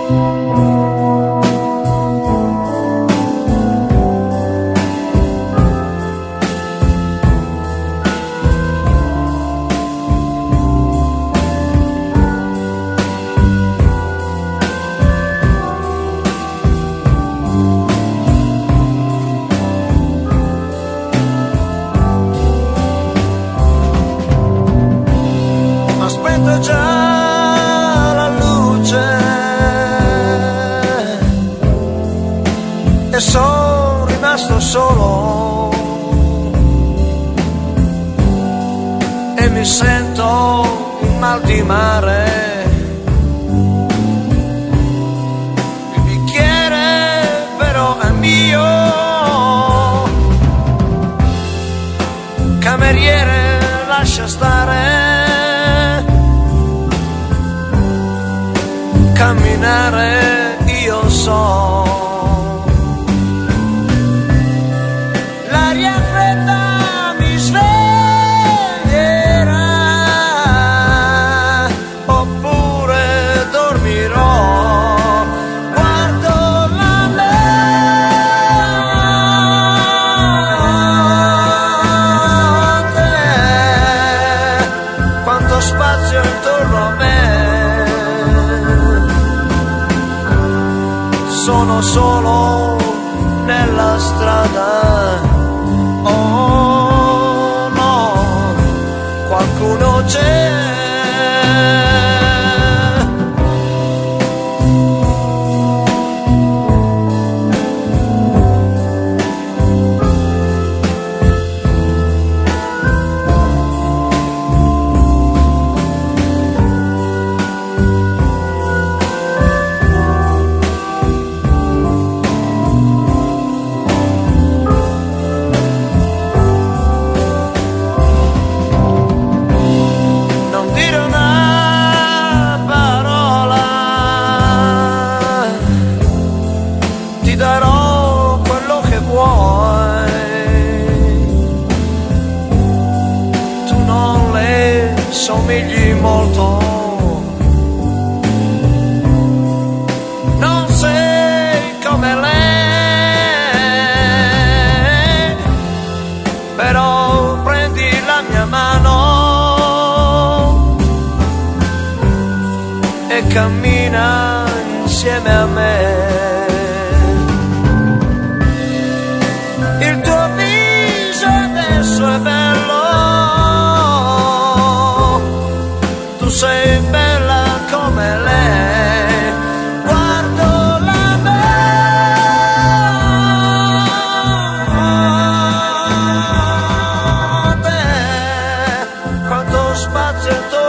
Aspetta già la luce e sono rimasto solo e mi sento in mal di mare. Il bicchiere però è mio, cameriere lascia stare, camminare io so. L'aria fredda mi sveglierà oppure dormirò. Guardo la notte, quanto spazio intorno a me. Sono solo nella strada, oh no, qualcuno c'è. Ti darò quello che vuoi, tu non le somigli molto, non sei come lei, però prendi la mia mano e cammina insieme a me. Il tuo viso adesso è bello, tu sei bella come lei. Guardo la notte, quanto spazio